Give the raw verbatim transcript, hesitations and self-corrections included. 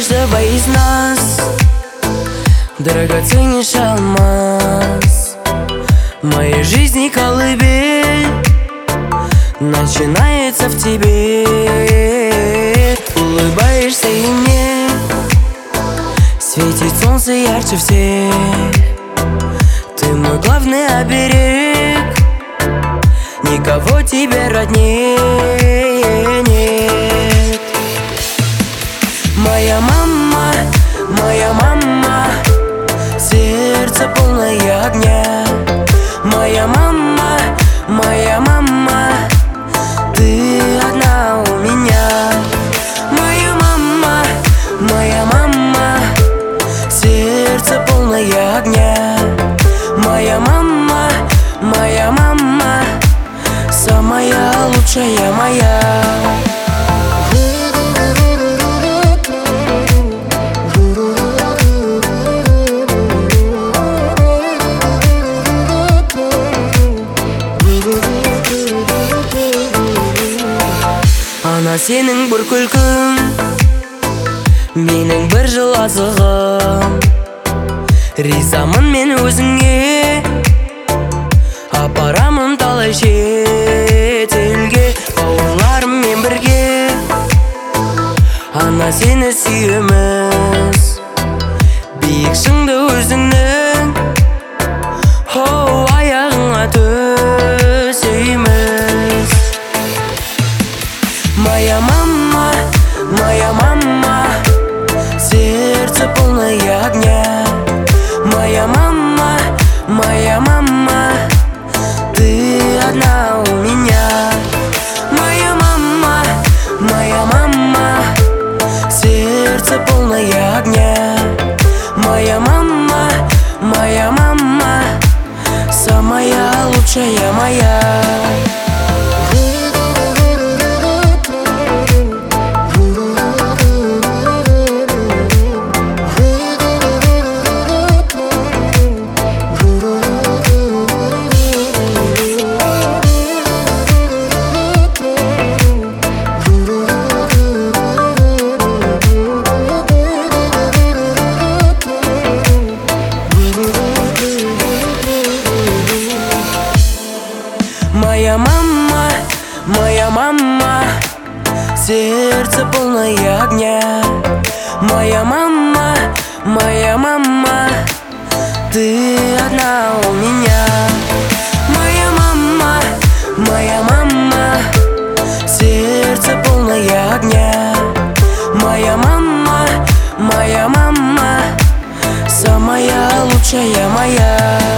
каждого из нас драгоценнейший алмаз. В моей жизни колыбель начинается в тебе. Улыбаешься и мне светит солнце ярче всех. Ты мой главный оберег, никого тебе роднее нет. Моя мама, моя мама, сердце полное огня. Моя мама, моя мама, ты одна у меня. Моя мама, моя мама, сердце полное огня. Моя мама, моя мама, самая лучшая моя. Ана сенің бір күлкің, менің бір жыл азығым. Ризамын мен өзіңе, апарамын талай шетелге. Бауырларыммен бірге ана сені сүйеміз. Биік шыңды өзіңнің оу аяғыңа төсейміз. Моя мама, моя мама, сердце полное огня. Моя мама, моя мама, ты одна у меня. Моя мама, моя мама, сердце полное огня. Моя мама, моя мама, самая лучшая моя. Моя мама, моя мама, сердце полное огня. Моя мама, моя мама, ты одна у меня. Моя мама, моя мама, сердце полное огня. Моя мама, моя мама, самая лучшая моя.